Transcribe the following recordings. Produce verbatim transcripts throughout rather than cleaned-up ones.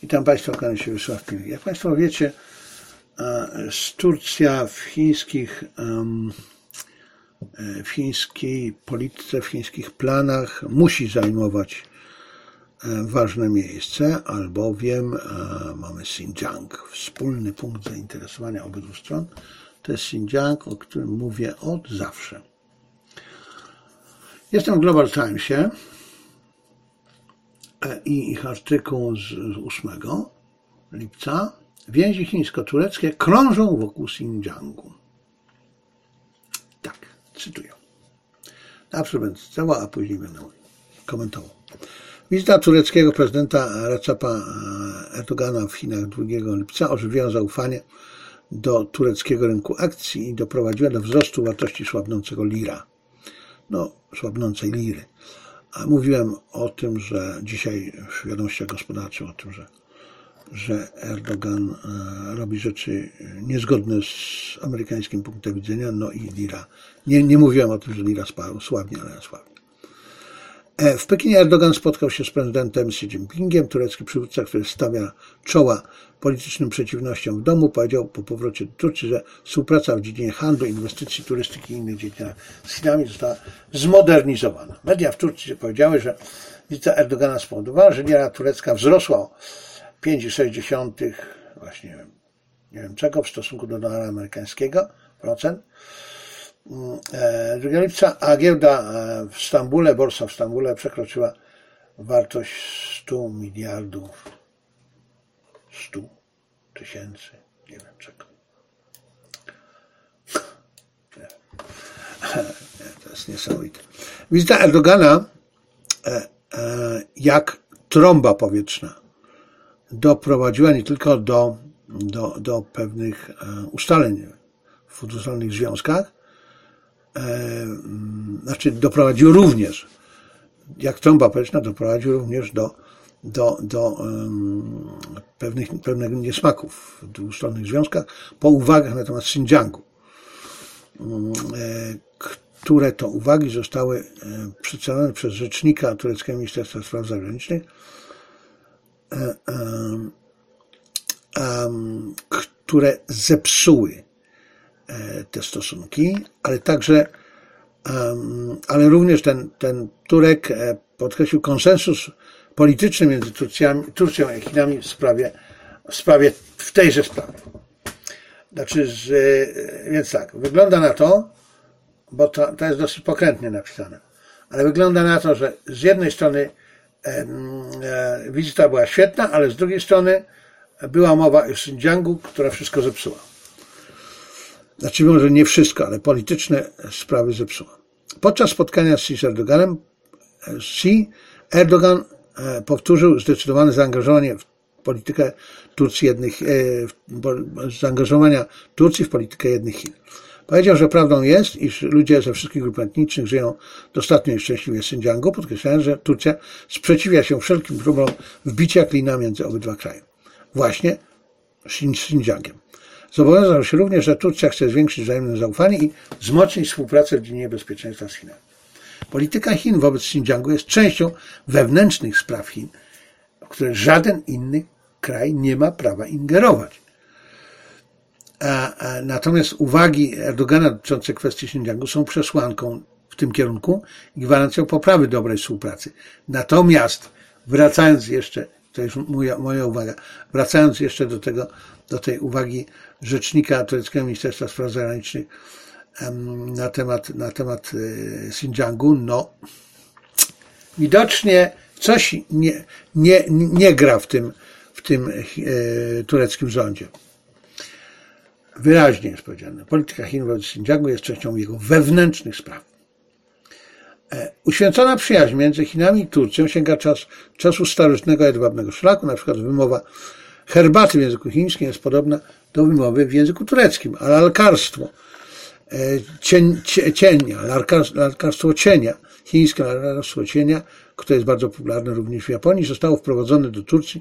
Witam Państwa, kłaniam się Wiesław Pilnik. Jak Państwo wiecie, Turcja w chińskich, w chińskiej polityce, w chińskich planach musi zajmować ważne miejsce, albowiem mamy Xinjiang, wspólny punkt zainteresowania obydwu stron. To jest Xinjiang, o którym mówię od zawsze. Jestem w Global Timesie i ich artykuł z ósmego lipca. Więzi chińsko-tureckie krążą wokół Xinjiangu. Tak, cytuję. Najpierw będę cytował, a później będę komentował. Wizyta tureckiego prezydenta Recepa Erdogana w Chinach drugiego lipca ożywiła zaufanie do tureckiego rynku akcji i doprowadziła do wzrostu wartości słabnącego lira. No, słabnącej liry. A mówiłem o tym, że dzisiaj w wiadomościach gospodarczych o tym, że, że Erdogan robi rzeczy niezgodne z amerykańskim punktem widzenia, no i lira. Nie, nie mówiłem o tym, że lira słabnie, ale słabnie. W Pekinie Erdogan spotkał się z prezydentem Xi Jinpingiem. Turecki przywódca, który stawia czoła politycznym przeciwnościom w domu, powiedział po powrocie do Turcji, że współpraca w dziedzinie handlu, inwestycji, turystyki i innych dziedzinach z Chinami została zmodernizowana. Media w Turcji powiedziały, że wizyta Erdogana spowodowała, że lira turecka wzrosła o pięć przecinek sześć właśnie nie wiem czego w stosunku do dolara amerykańskiego procent. drugiego lipca, a giełda w Stambule, borsa w Stambule przekroczyła wartość stu miliardów, stu tysięcy, nie wiem czego. To jest niesamowite. Wizyta Erdogana jak trąba powietrzna doprowadziła nie tylko do, do, do pewnych ustaleń w dwustronnych związkach, znaczy doprowadził również, jak trąba powietrzna, doprowadził również do, do, do um, pewnych, pewnych niesmaków w dwustronnych związkach po uwagach na temat Xinjiangu, um, które to uwagi zostały przedstawione przez rzecznika tureckiego Ministerstwa Spraw Zagranicznych, um, um, które zepsuły te stosunki, ale także, ale również ten, ten Turek podkreślił konsensus polityczny między Turcjami, Turcją i Chinami w sprawie, w sprawie, w tejże sprawie. Znaczy, że, więc tak, wygląda na to, bo to, to jest dosyć pokrętnie napisane, ale wygląda na to, że z jednej strony e, e, wizyta była świetna, ale z drugiej strony była mowa o Xinjiangu, która wszystko zepsuła. Znaczy może nie wszystko, ale polityczne sprawy zepsuła. Podczas spotkania z Xi z Erdoganem, Xi Erdogan powtórzył zdecydowane zaangażowanie w politykę Turcji jednych, zaangażowania Turcji w politykę jednych Chin. Powiedział, że prawdą jest, iż ludzie ze wszystkich grup etnicznych żyją dostatnio i szczęśliwie w Xinjiangu, podkreślając, że Turcja sprzeciwia się wszelkim próbom wbicia klina między obydwa kraje. Właśnie z Xinjiangiem. Zobowiązał się również, że Turcja chce zwiększyć wzajemne zaufanie i wzmocnić współpracę w dziedzinie bezpieczeństwa z Chinami. Polityka Chin wobec Xinjiangu jest częścią wewnętrznych spraw Chin, w które żaden inny kraj nie ma prawa ingerować. A, a, natomiast uwagi Erdogana dotyczące kwestii Xinjiangu są przesłanką w tym kierunku i gwarancją poprawy dobrej współpracy. Natomiast wracając jeszcze, to jest moja, moja uwaga, wracając jeszcze do tego, do tej uwagi rzecznika tureckiego Ministerstwa Spraw Zagranicznych na temat, na temat Xinjiangu, no widocznie coś nie, nie, nie gra w tym, w tym e, tureckim rządzie. Wyraźnie jest powiedziane, polityka Chin wobec Xinjiangu jest częścią jego wewnętrznych spraw. E, uświęcona przyjaźń między Chinami i Turcją sięga czas, czasu starożytnego jedwabnego szlaku, na przykład wymowa herbaty w języku chińskim jest podobna do wymowy w języku tureckim, a lalkarstwo cień, cienia, lalkarstwo cienia, chińskie lalkarstwo cienia, które jest bardzo popularne również w Japonii, zostało wprowadzone do Turcji,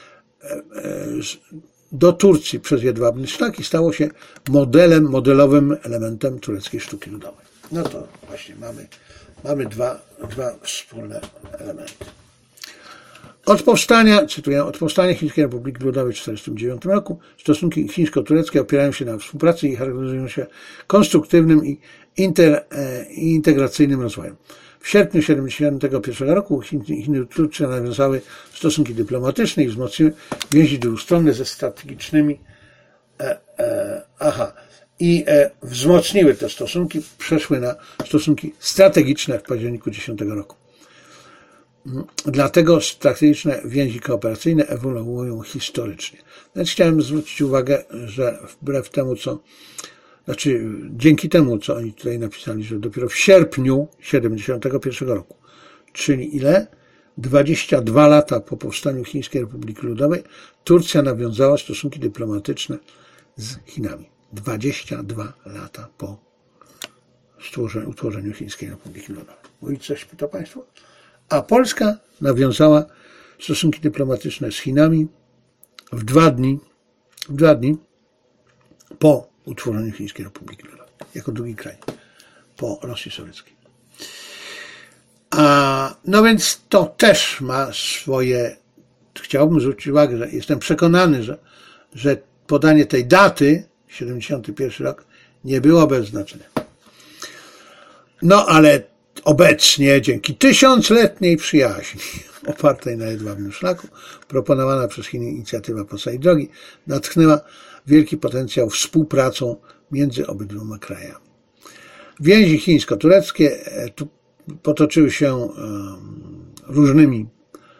do Turcji przez jedwabny szlak i stało się modelem, modelowym elementem tureckiej sztuki ludowej. No to właśnie mamy, mamy dwa, dwa wspólne elementy. Od powstania, cytuję, od powstania Chińskiej Republiki Ludowej w tysiąc dziewięćset czterdziestym dziewiątym roku stosunki chińsko-tureckie opierają się na współpracy i charakteryzują się konstruktywnym i inter, e, integracyjnym rozwojem. W sierpniu tysiąc dziewięćset siedemdziesiątego pierwszego roku Chiny i Turcja nawiązały stosunki dyplomatyczne i wzmocniły więzi dwustronne ze strategicznymi e, e, aha, i e, wzmocniły te stosunki, przeszły na stosunki strategiczne w październiku tysiąc dziesiątego roku. Dlatego strategiczne więzi kooperacyjne ewoluują historycznie. Więc chciałem zwrócić uwagę, że wbrew temu, co, znaczy dzięki temu, co oni tutaj napisali, że dopiero w sierpniu tysiąc dziewięćset siedemdziesiątego pierwszego roku, czyli ile? dwadzieścia dwa lata po powstaniu Chińskiej Republiki Ludowej, Turcja nawiązała stosunki dyplomatyczne z Chinami. dwadzieścia dwa lata po utworzeniu Chińskiej Republiki Ludowej. Mówić coś to Państwo? A Polska nawiązała stosunki dyplomatyczne z Chinami w dwa dni, w dwa dni po utworzeniu Chińskiej Republiki Ludowej, jako drugi kraj po Rosji Sowieckiej. A, no więc to też ma swoje, chciałbym zwrócić uwagę, że jestem przekonany, że, że podanie tej daty, siedemdziesiąty pierwszy rok, nie było bez znaczenia. No ale obecnie, dzięki tysiącletniej przyjaźni opartej na jedwabnym szlaku, proponowana przez Chiny inicjatywa Polskiej Drogi natchnęła wielki potencjał współpracą między obydwoma krajami. Więzi chińsko-tureckie potoczyły się różnymi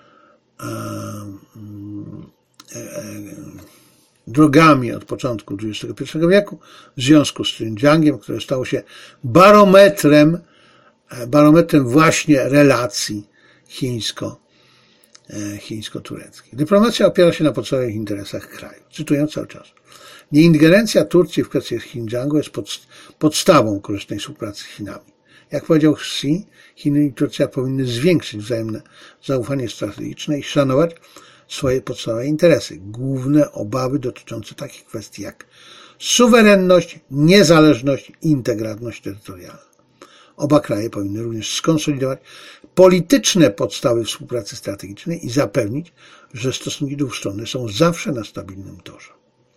drogami od początku dwudziestego pierwszego wieku w związku z Xinjiangiem, które stało się barometrem barometrem właśnie relacji chińsko, chińsko-tureckich. Dyplomacja opiera się na podstawowych interesach kraju. Cytuję cały czas. Nieingerencja Turcji w kwestiach Xinjiangu jest podstawą korzystnej współpracy z Chinami. Jak powiedział Xi, Chiny i Turcja powinny zwiększyć wzajemne zaufanie strategiczne i szanować swoje podstawowe interesy. Główne obawy dotyczące takich kwestii jak suwerenność, niezależność i integralność terytorialna. Oba kraje powinny również skonsolidować polityczne podstawy współpracy strategicznej i zapewnić, że stosunki dwustronne są zawsze na stabilnym torze.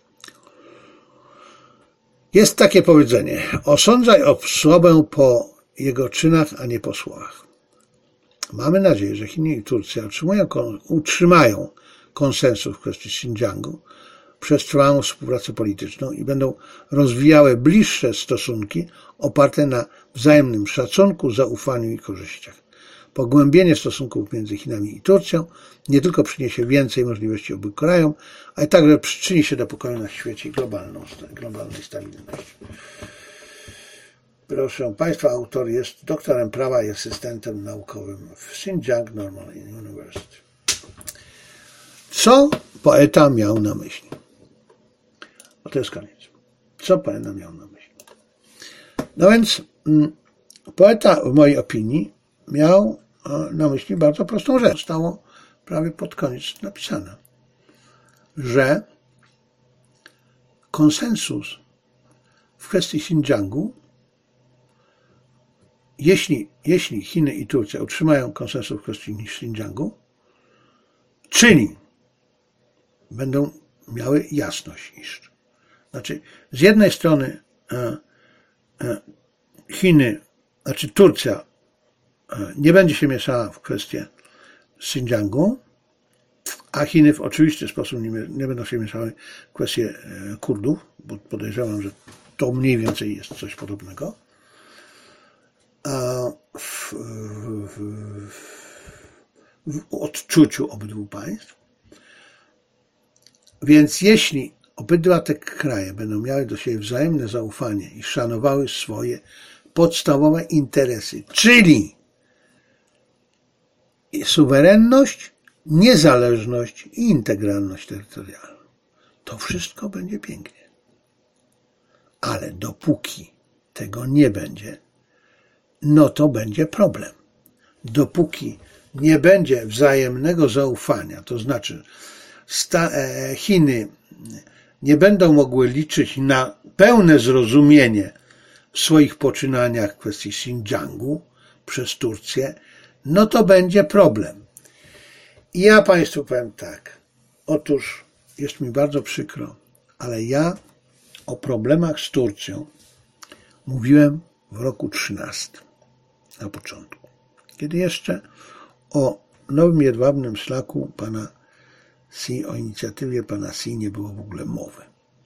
Jest takie powiedzenie: osądzaj osobę po jego czynach, a nie po słowach. Mamy nadzieję, że Chiny i Turcja utrzymają, utrzymają konsensus w kwestii Xinjiangu przez trwałą współpracę polityczną i będą rozwijały bliższe stosunki oparte na wzajemnym szacunku, zaufaniu i korzyściach. Pogłębienie stosunków między Chinami i Turcją nie tylko przyniesie więcej możliwości obu krajom, ale także przyczyni się do pokoju na świecie i globalnej stabilności. Proszę Państwa, autor jest doktorem prawa i asystentem naukowym w Xinjiang Normal University. Co poeta miał na myśli? O, to jest koniec. Co poeta miał na myśli? No więc poeta, w mojej opinii, miał na myśli bardzo prostą rzecz. Zostało prawie pod koniec napisane, że konsensus w kwestii Xinjiangu, jeśli, jeśli Chiny i Turcja utrzymają konsensus w kwestii Xinjiangu, czyli będą miały jasność, iż znaczy z jednej strony e, e, Chiny, znaczy Turcja e, nie będzie się mieszała w kwestię Xinjiangu, a Chiny w oczywisty sposób nie, nie będą się mieszały w kwestię e, Kurdów, bo podejrzewam, że to mniej więcej jest coś podobnego. A w, w, w, w odczuciu obydwu państw. Więc jeśli obydwa te kraje będą miały do siebie wzajemne zaufanie i szanowały swoje podstawowe interesy, czyli suwerenność, niezależność i integralność terytorialną, to wszystko będzie pięknie. Ale dopóki tego nie będzie, no to będzie problem. Dopóki nie będzie wzajemnego zaufania, to znaczy Chiny nie będą mogły liczyć na pełne zrozumienie w swoich poczynaniach w kwestii Xinjiangu przez Turcję, no to będzie problem. Ja Państwu powiem tak. Otóż jest mi bardzo przykro, ale ja o problemach z Turcją mówiłem w roku trzynastym na początku, kiedy jeszcze o nowym jedwabnym szlaku pana Si, o inicjatywie pana Si nie było w ogóle mowy.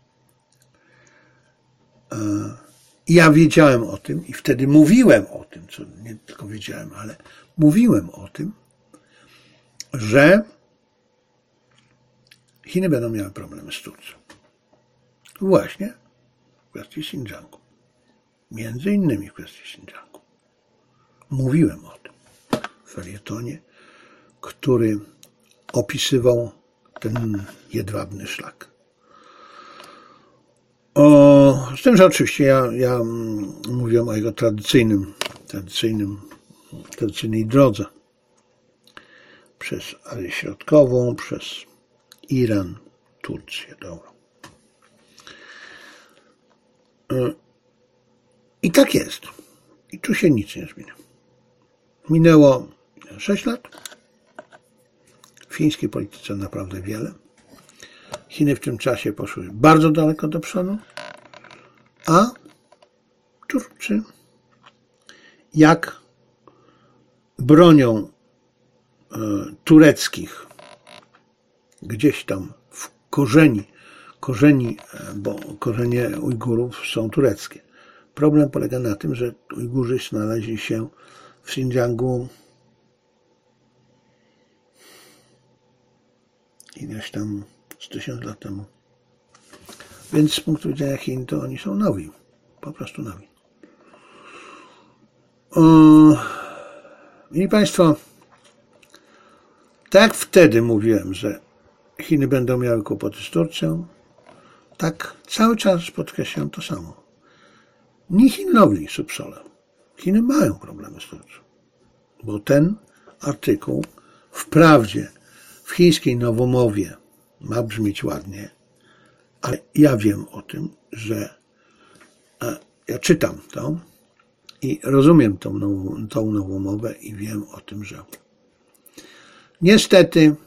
Ja wiedziałem o tym i wtedy mówiłem o tym, co nie tylko wiedziałem, ale mówiłem o tym, że Chiny będą miały problemy z Turcją. Właśnie w kwestii Xinjiangu. Między innymi w kwestii Xinjiangu. Mówiłem o tym w felietonie, który opisywał ten jedwabny szlak. O, z tym, że oczywiście ja, ja mówię o jego tradycyjnym, tradycyjnym, tradycyjnej drodze przez Azję Środkową, przez Iran, Turcję do Europy. I tak jest. I tu się nic nie zmienia. Minęło sześć lat. W chińskiej polityce naprawdę wiele. Chiny w tym czasie poszły bardzo daleko do przodu, a Turcy, jak bronią e, tureckich gdzieś tam w korzeni, korzeni, bo korzenie Ujgurów są tureckie. Problem polega na tym, że Ujgurzy znaleźli się w Xinjiangu ileś tam z tysiąc lat temu. Więc z punktu widzenia Chin to oni są nowi. Po prostu nowi. I Państwo, tak jak wtedy mówiłem, że Chiny będą miały kłopoty z Turcją, tak cały czas podkreślam to samo. Nie Chinowi subsole. Chiny mają problemy z Turcją. Bo ten artykuł wprawdzie w chińskiej nowomowie ma brzmieć ładnie, ale ja wiem o tym, że ja czytam to i rozumiem tą nową, tą nową mowę i wiem o tym, że niestety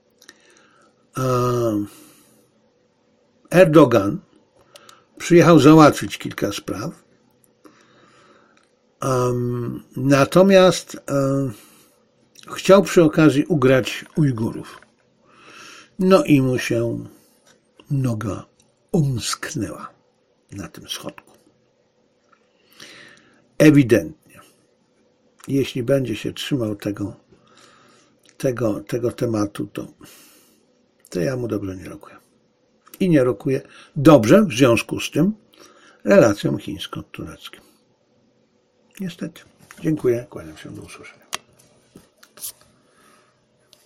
Erdogan przyjechał załatwić kilka spraw, natomiast chciał przy okazji ugrać Ujgurów. No i mu się noga umsknęła na tym schodku. Ewidentnie, jeśli będzie się trzymał tego, tego, tego tematu, to, to ja mu dobrze nie rokuję. I nie rokuję dobrze w związku z tym relacjom chińsko-tureckim. Niestety. Dziękuję. Kłaniam się, do usłyszenia.